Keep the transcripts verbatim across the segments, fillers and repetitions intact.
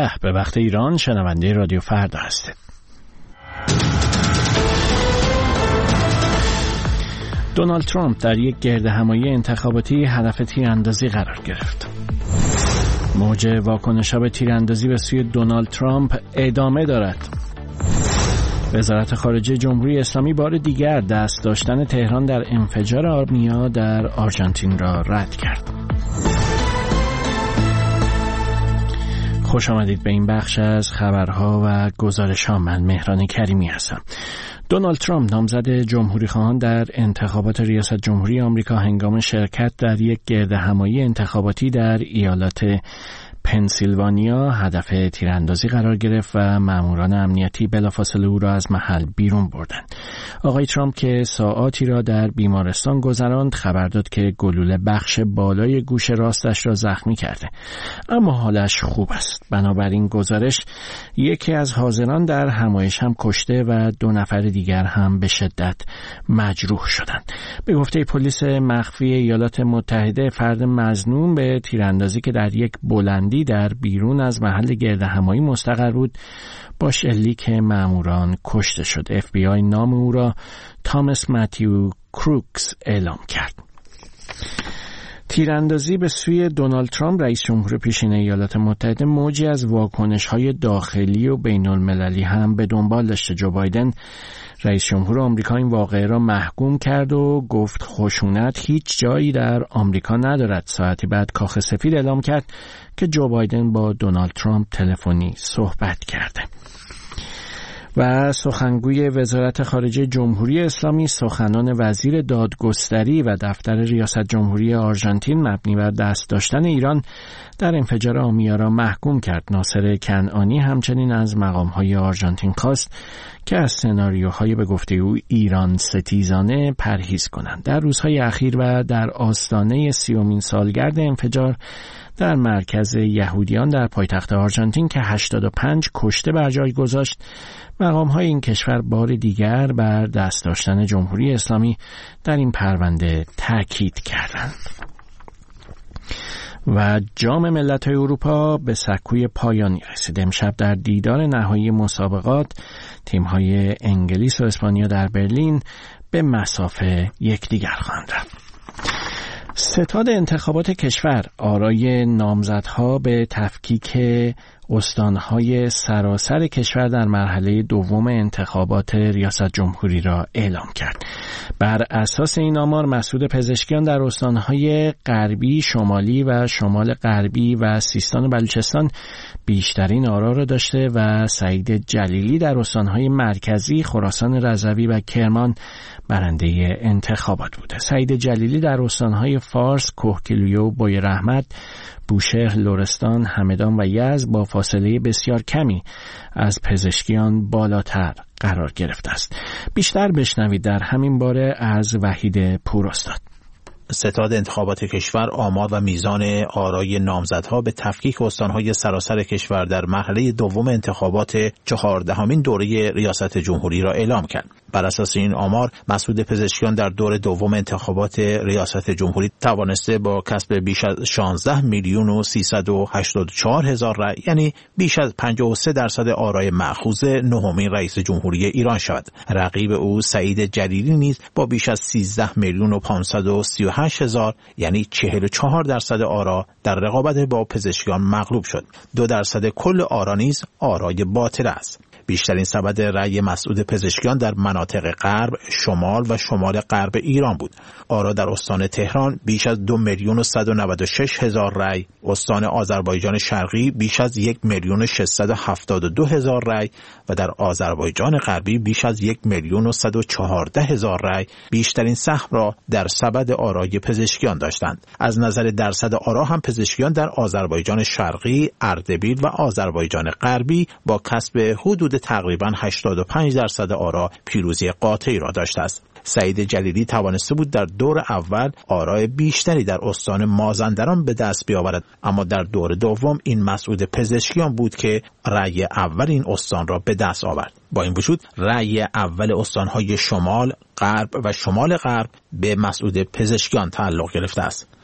یازده به وقت ایران شنونده رادیو فردا هستید. دونالد ترامپ در یک گردهمایی انتخاباتی هدف تیراندازی قرار گرفت. موج واکنش‌ها به تیراندازی به سوی دونالد ترامپ ادامه دارد. وزارت خارجه جمهوری اسلامی بار دیگر دست داشتن تهران در انفجار آرمیا در آرژانتین را رد کرد. خوش آمدید به این بخش از خبرها و گزارش‌ها. من مهران کریمی هستم. دونالد ترامپ نامزد جمهوری خواهان در انتخابات ریاست جمهوری آمریکا هنگام شرکت در یک گردهمایی انتخاباتی در ایالات پنسیلوانیا هدف تیراندازی قرار گرفت و ماموران امنیتی بلافاصله او را از محل بیرون بردند. آقای ترامپ که ساعاتی را در بیمارستان گذراند خبر داد که گلوله بخش بالای گوش راستش را زخمی کرده، اما حالش خوب است. بنابراین گزارش یکی از حاضران در همایش هم کشته و دو نفر دیگر هم به شدت مجروح شدند. به گفته پلیس مخفی ایالات متحده فرد مظنون به تیراندازی که در یک بلندی در بیرون از محل گردهمایی مستقر بود با شلیک ماموران کشته شد. اف بی آی نام او را تامس متیو کروکس اعلام کرد. تیراندازی به سوی دونالد ترامپ رئیس جمهور پیشین ایالات متحده موجی از واکنش‌های داخلی و بین‌المللی هم به دنبال داشته. جو بایدن رئیس جمهور آمریکا این واقعه را محکوم کرد و گفت خشونت هیچ جایی در آمریکا ندارد. ساعتی بعد کاخ سفید اعلام کرد که جو بایدن با دونالد ترامپ تلفنی صحبت کرده. و سخنگوی وزارت خارجه جمهوری اسلامی سخنان وزیر دادگستری و دفتر ریاست جمهوری آرژانتین مبنی بر دست داشتن ایران در انفجار آرمیا را محکوم کرد. ناصر کنعانی همچنین از مقام‌های آرژانتین خواست که از سناریوهای به گفته او ایران ستیزانه پرهیز کنند. در روزهای اخیر و در آستانه سیومین سالگرد انفجار در مرکز یهودیان در پایتخت آرژانتین که هشتاد و پنج کشته بر جای گذاشت، مقام‌های این کشور بار دیگر بر دست داشتن جمهوری اسلامی در این پرونده تاکید کردند. و جام ملت‌های اروپا به سکوی پایانی رسید. امشب در دیدار نهایی مسابقات تیم‌های انگلیس و اسپانیا در برلین به مسافه یکدیگر خواهند رفت. ستاد انتخابات کشور آرای نامزدها به تفکیک استانهای سراسر کشور در مرحله دوم انتخابات ریاست جمهوری را اعلام کرد. بر اساس این آمار مسعود پزشکیان در استانهای غربی، شمالی و شمال غربی و سیستان و بلوچستان بیشترین آرا را داشته و سعید جلیلی در استانهای مرکزی، خراسان رضوی و کرمان برنده انتخابات بوده. سعید جلیلی در استانهای فارس، کهگیلویه و بوی رحمت، بوشهر، لرستان، همدان و یزد با فاصله بسیار کمی از پزشکیان بالاتر قرار گرفته است. بیشتر بشنوید در همین باره از وحید پوراستاد. ستاد انتخابات کشور آمار و میزان آرای نامزدها به تفکیک استانهای سراسر کشور در مرحله دوم انتخابات چهاردهمین دوره ریاست جمهوری را اعلام کرد. بر اساس این آمار مسعود پزشکیان در دور دوم انتخابات ریاست جمهوری توانسته با کسب بیش از شانزده میلیون و سیصد و هشتاد و چهار هزار رأی، یعنی بیش از پنجاه و سه درصد آرای مأخوذ نهمین رئیس جمهوری ایران شود. رقیب او سعید جلیلی نیز با بیش از سیزده میلیون و پانصد و سی و هشت هزار، یعنی چهل و چهار درصد آرا در رقابت با پزشکیان مغلوب شد. دو درصد کل آرا نیز آرای باطل است. بیشترین سبد رأی مسعود پزشکیان در مناطق غرب، شمال و شمال غرب ایران بود. آرا در استان تهران بیش از دو میلیون و صد و نود و شش هزار رأی، استان آذربایجان شرقی بیش از یک میلیون و ششصد و هفتاد و دو هزار رأی و در آذربایجان غربی بیش از یک میلیون و صد و چهارده هزار رأی بیشترین سهم را در سبد آرای پزشکیان داشتند. از نظر درصد آرا هم پزشکیان در آذربایجان شرقی، اردبیل و آذربایجان غربی با کسب حدود تقریباً هشتاد و پنج درصد آرا پیروزی قاطعی را داشته است. سعید جلیلی توانسته بود در دور اول آرای بیشتری در استان مازندران به دست بیاورد، اما در دور دوم این مسعود پزشکیان بود که رأی اول این استان را به دست آورد. با این وجود رأی اول استانهای شمال، غرب و شمال غرب به مسعود پزشکیان تعلق گرفته است.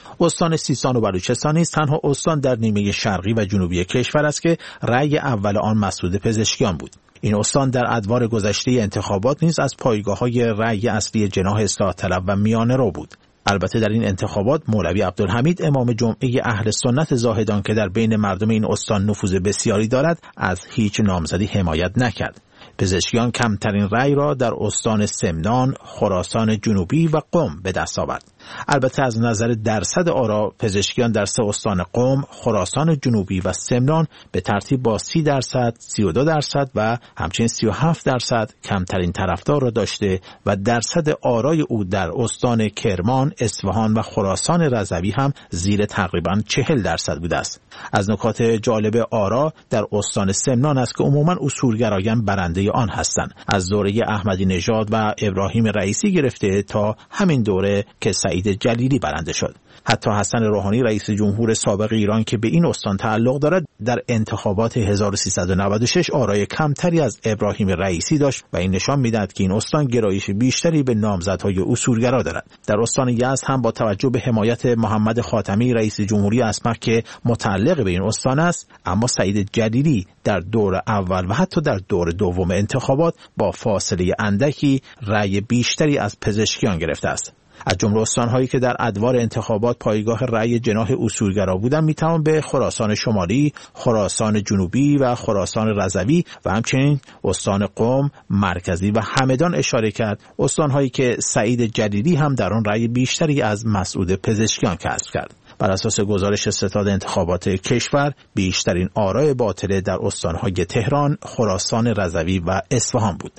استان سیستان و بلوچستان نیز تنها استان در نیمه شرقی و جنوبی کشور است که رأی اول آن مسعود پزشکیان بود. این استان در ادوار گذشته انتخابات نیز از پایگاه‌های رأی اصلی جناح اصلاح طلب و میانه رو بود. البته در این انتخابات مولوی عبدالحمید امام جمعه اهل سنت زاهدان که در بین مردم این استان نفوذ بسیاری دارد از هیچ نامزدی حمایت نکرد. پزشکیان کمترین رأی را در استان سمنان، خراسان جنوبی و قم به دست آورد. البته از نظر درصد آرا پزشکیان در سه استان قم، خراسان جنوبی و سمنان به ترتیب با سی درصد، سی و دو درصد و همچنین سی و هفت درصد کمترین طرفدار را داشته و درصد آرای او در استان کرمان، اصفهان و خراسان رضوی هم زیر تقریباً چهل درصد بوده است. از نکات جالب آرا در استان سمنان است که عموماً اصولگرایان برنده آن هستند، از دوره احمدی نژاد و ابراهیم رئیسی گرفته تا همین دوره که سعید جلیلی برنده شد. حتی حسن روحانی رئیس جمهور سابق ایران که به این استان تعلق دارد در انتخابات هزار و سیصد و نود و شش آرای کمتری از ابراهیم رئیسی داشت و این نشان می‌دهد که این استان گرایش بیشتری به نامزدهای اصولگرا دارد. در استان یزد هم با توجه به حمایت محمد خاتمی رئیس جمهوری اسمق که متعلق به این استان است، اما سعید جلیلی در دور اول و حتی در دور دوم انتخابات با فاصله اندکی رأی بیشتری از پزشکیان گرفته است. از جمله استان‌هایی که در ادوار انتخابات پایگاه رأی جناح اصولگرا بودند میتوان به خراسان شمالی، خراسان جنوبی و خراسان رضوی و همچنین استان قم، مرکزی و همدان اشاره کرد، استان‌هایی که سعید جلیلی هم در آن رأی بیشتری از مسعود پزشکیان کسب کرد. بر اساس گزارش ستاد انتخابات کشور بیشترین آرای باطله در استان‌های تهران، خراسان رضوی و اصفهان بود.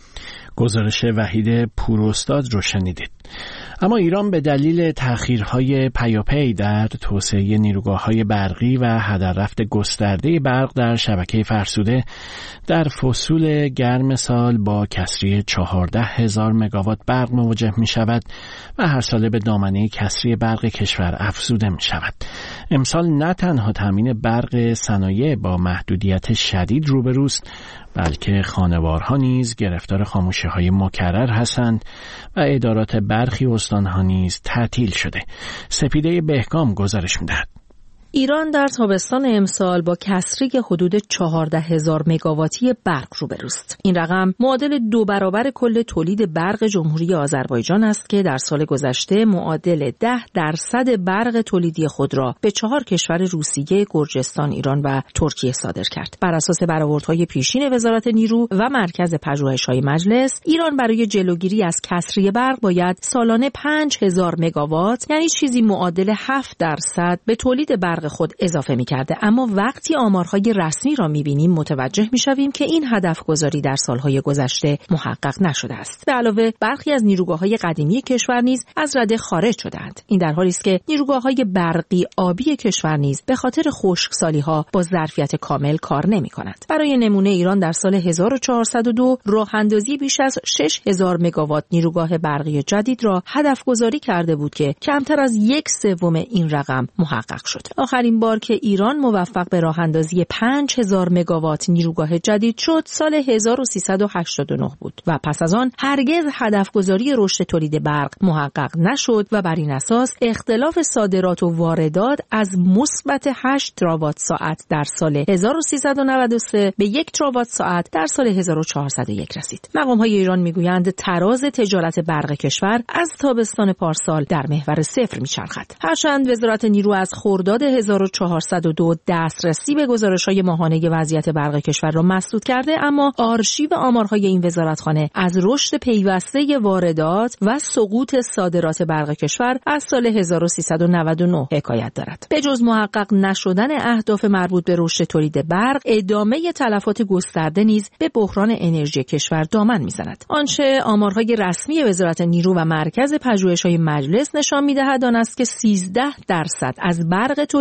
گزارش وحید پوراستاد رو شنیدید. اما ایران به دلیل تأخیرهای پیاپی در توسعه نیروگاه‌های برقی و هدر رفت گسترده برق در شبکه فرسوده در فصول گرم سال با کسری چهارده هزار مگاوات برق مواجه می شود و هر ساله به دامنه کسری برق کشور افزوده می شود. امسال نه تنها تامین برق صنایع با محدودیت شدید روبروست، بلکه خانوارها نیز گرفتار خاموشی‌های مکرر هستند و ادارات برخی استان‌ها نیز تعطیل شده. سپیده بهگام گزارش می‌دهد. ایران در تابستان امسال با کسری حدود چهارده هزار مگاواتی برق روبروست. این رقم معادل دو برابر کل تولید برق جمهوری آذربایجان است که در سال گذشته معادل ده درصد برق تولیدی خود را به چهار کشور روسیه، گرجستان، ایران و ترکیه صادر کرد. بر اساس برآوردهای پیشین وزارت نیرو و مرکز پژوهش‌های مجلس، ایران برای جلوگیری از کسری برق باید سالانه پنج هزار مگاوات، یعنی چیزی معادل هفت درصد به تولید برق خود اضافه می‌کرده. اما وقتی آمارهای رسمی را می‌بینیم متوجه می‌شویم که این هدف گذاری در سالهای گذشته محقق نشده است. به علاوه برخی از نیروگاه‌های قدیمی کشور نیز از رده خارج شده‌اند. این در حالی است که نیروگاه‌های برقی آبی کشور نیز به خاطر خشکسالی‌ها با ظرفیت کامل کار نمی‌کنند. برای نمونه ایران در سال هزار و چهارصد و دو راه‌اندازی بیش از شش هزار مگاوات نیروگاه برقی جدید را هدف گذاری کرده بود که کمتر از یک سوم این رقم محقق شد. آخرین بار که ایران موفق به راه اندازی پنج هزار مگاوات نیروگاه جدید شد سال هزار و سیصد و هشتاد و نه بود و پس از آن هرگز هدف گذاری رشد تولید برق محقق نشد و بر این اساس اختلاف صادرات و واردات از مثبت هشت تراوات ساعت در سال هزار و سیصد و نود و سه به یک تراوات ساعت در سال هزار و چهارصد و یک رسید. مقام‌های ایران میگویند تراز تجارت برق کشور از تابستان پارسال در محور صفر میچرخد. هرچند وزارت نیرو از خرداد هزار و چهارصد و دو دسترسی به گزارش‌های ماهانه وضعیت برق کشور را مسدود کرده، اما آرشیو آمارهای این وزارتخانه از رشد پیوسته واردات و سقوط صادرات برق کشور از سال هزار و سیصد و نود و نه حکایت دارد. به جز محقق نشدن اهداف مربوط به رشد تولید برق، ادامه تلفات گسترده نیز به بحران انرژی کشور دامن می‌زند. آنچه آمارهای رسمی وزارت نیرو و مرکز پژوهش‌های مجلس نشان می‌دهد آن است که سیزده درصد از برق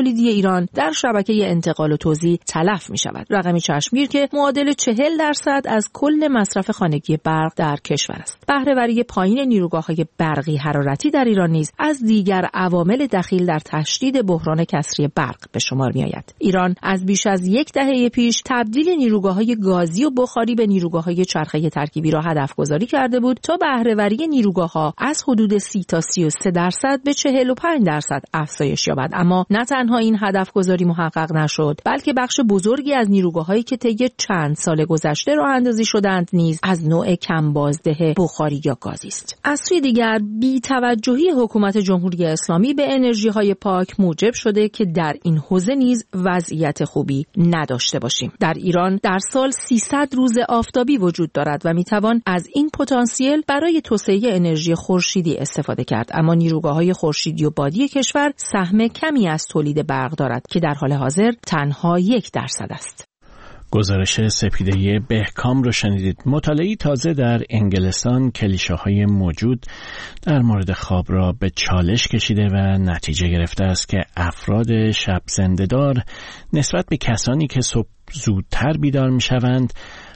تولیدی ایران در شبکه انتقال و توزیع تلف می شود. رقمی چشمگیر که معادل چهل درصد از کل مصرف خانگی برق در کشور است. بهره‌وری پایین نیروگاه‌های برقی حرارتی در ایران نیز از دیگر عوامل دخیل در تشدید بحران کسری برق به شمار می آید. ایران از بیش از یک دهه پیش تبدیل نیروگاه‌های گازی و بخاری به نیروگاه‌های چرخه ترکیبی را هدف گذاری کرده بود تا بهره‌وری نیروگاه‌ها از حدود سی تا سی و سه درصد به چهل و پنج درصد افزایش یابد. اما نه تنها این هدف گذاری محقق نشد، بلکه بخش بزرگی از نیروگاه‌هایی که طی چند سال گذشته راه اندازی شدند نیز از نوع کم بازده بخاری یا گازی است. از سوی دیگر بی‌توجهی حکومت جمهوری اسلامی به انرژی‌های پاک موجب شده که در این حوزه نیز وضعیت خوبی نداشته باشیم. در ایران در سال سیصد روز آفتابی وجود دارد و میتوان از این پتانسیل برای توسعه انرژی خورشیدی استفاده کرد، اما نیروگاه‌های خورشیدی و بادی کشور سهم کمی از تولید برق دارد که در حال حاضر تنها یک درصد است. گزارش سپیده بهکام رو شنیدید. مطالعه‌ای تازه در انگلستان کلیشه‌های موجود در مورد خواب را به چالش کشیده و نتیجه گرفته است که افراد شب زنده‌دار نسبت به کسانی که صبح زودتر بیدار می‌شوند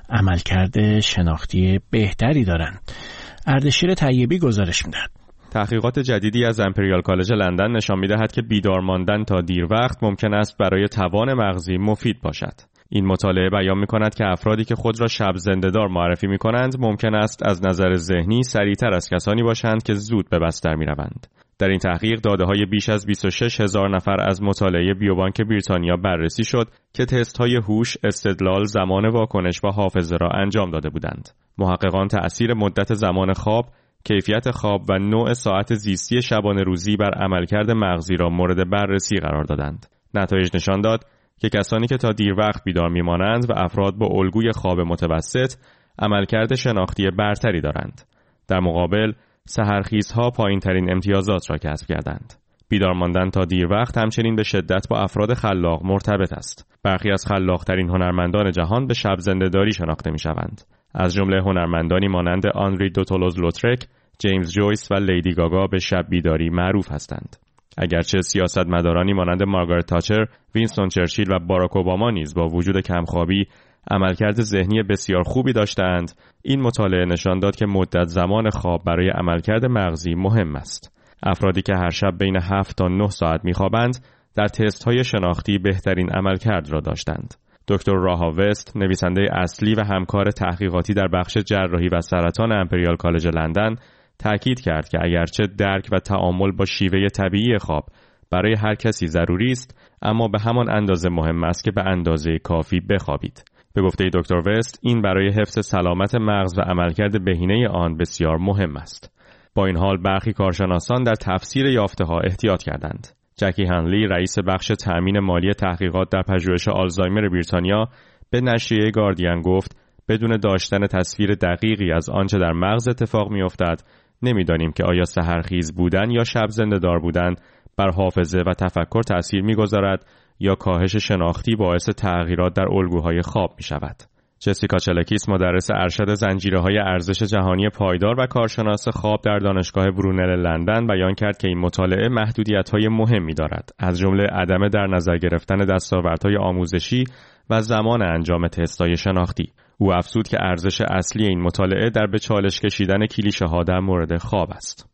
عملکرد شناختی بهتری دارند. اردشیر طیبی گزارش می‌دهد. تحقیقات جدیدی از امپریال کالج لندن نشان می‌دهد که بیدار ماندن تا دیر وقت ممکن است برای توان مغزی مفید باشد. این مطالعه بیان می‌کند که افرادی که خود را شب زنده‌دار معرفی می‌کنند ممکن است از نظر ذهنی سریعتر از کسانی باشند که زود به بستر می‌روند. در این تحقیق داده‌های بیش از بیست و شش هزار نفر از مطالعه بیوبانک بریتانیا بررسی شد که تست‌های هوش، استدلال، زمان واکنش و حافظه را انجام داده بودند. محققان تأثیر مدت زمان خواب، کیفیت خواب و نوع ساعت زیستی شبانه روزی بر عملکرد مغزی را مورد بررسی قرار دادند. نتایج نشان داد که کسانی که تا دیر وقت بیدار می‌مانند و افراد با الگوی خواب متوسط عملکرد شناختی برتری دارند. در مقابل سحرخیزها پایین‌ترین امتیازات را کسب کردند. بیدار ماندن تا دیر وقت همچنین به شدت با افراد خلاق مرتبط است. برخی از خلاق‌ترین هنرمندان جهان به شب زنده‌داری شناخته می‌شوند. از جمله هنرمندانی مانند آندری دوتولوز لوترک، جیمز جویس و لیدی گاگا به شب بیداری معروف هستند. اگرچه سیاستمدارانی مانند مارگارت تاچر، وینستون چرچیل و باراک اوباما نیز با وجود کمخوابی عملکرد ذهنی بسیار خوبی داشتند، این مطالعه نشان داد که مدت زمان خواب برای عملکرد مغزی مهم است. افرادی که هر شب بین هفت تا نه ساعت می‌خوابند، در تست‌های شناختی بهترین عملکرد را داشتند. دکتر راها وست، نویسنده اصلی و همکار تحقیقاتی در بخش جراحی و سرطان امپریال کالج لندن، تأکید کرد که اگرچه درک و تعامل با شیوه طبیعی خواب برای هر کسی ضروری است، اما به همان اندازه مهم است که به اندازه کافی بخوابید. به گفته دکتر وست، این برای حفظ سلامت مغز و عملکرد بهینه آن بسیار مهم است. با این حال برخی کارشناسان در تفسیر یافته‌ها احتیاط کردند. جکی هنلی، رئیس بخش تأمین مالی تحقیقات در پژوهش آلزایمر بریتانیا، به نشریه گاردین گفت: بدون داشتن تصویر دقیقی از آنچه در مغز اتفاق می‌افتد، نمی‌دانیم که آیا سحرخیز بودن یا شب زنده‌دار بودن بر حافظه و تفکر تأثیر می‌گذارد یا کاهش شناختی باعث تغییرات در الگوهای خواب می‌شود. جسیکا چلکیس، مدرس ارشد زنجیره‌های ارزش جهانی پایدار و کارشناس خواب در دانشگاه برونل لندن، بیان کرد که این مطالعه محدودیت‌های مهمی دارد، از جمله عدم در نظر گرفتن دستاوردهای آموزشی و زمان انجام تست‌های شناختی. او افزود که ارزش اصلی این مطالعه در به چالش کشیدن کلیشه‌ها در مورد خواب است.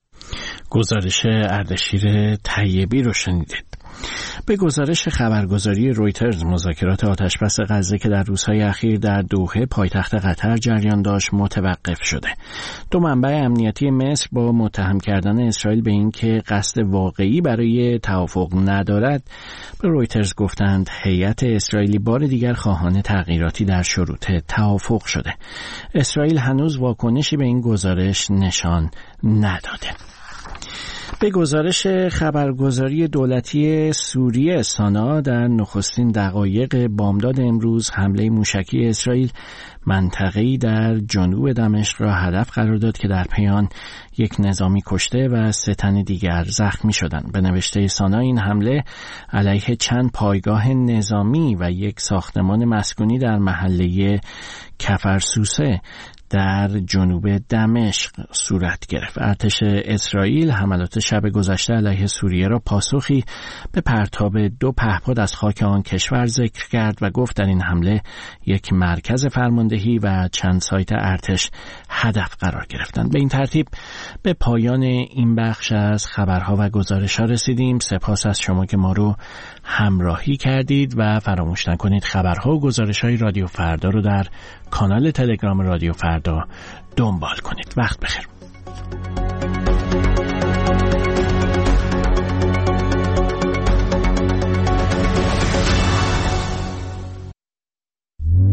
گزارش اردشیر طیبی رو شنیدید. به گزارش خبرگزاری رویترز، مذاکرات آتشبس غزه که در روزهای اخیر در دوحه پایتخت قطر جریان داشت متوقف شده. دو منبع امنیتی مصر با متهم کردن اسرائیل به این که قصد واقعی برای توافق ندارد به رویترز گفتند هیئت اسرائیلی بار دیگر خواهان تغییراتی در شروط توافق شده. اسرائیل هنوز واکنشی به این گزارش نشان نداده. به گزارش خبرگزاری دولتی سوریه سانا، در نخستین دقایق بامداد امروز حمله موشکی اسرائیل منطقه‌ای در جنوب دمشق را هدف قرار داد که در پی آن یک نظامی کشته و سه تن دیگر زخمی شدند. به نوشته سانا این حمله علیه چند پایگاه نظامی و یک ساختمان مسکونی در محله کفرسوسه در جنوب دمشق صورت گرفت. ارتش اسرائیل حملات شب گذشته علیه سوریه را پاسخی به پرتاب دو پهپاد از خاک آن کشور ذکر کرد و گفت در این حمله یک مرکز فرماندهی و چند سایت ارتش هدف قرار گرفتند. به این ترتیب به پایان این بخش از خبرها و گزارش‌ها رسیدیم. سپاس از شما که ما رو همراهی کردید و فراموش نکنید خبرها و گزارش‌های رادیو فردا رو در کانال تلگرام رادیو فردا دنبال کنید. وقت بخیر.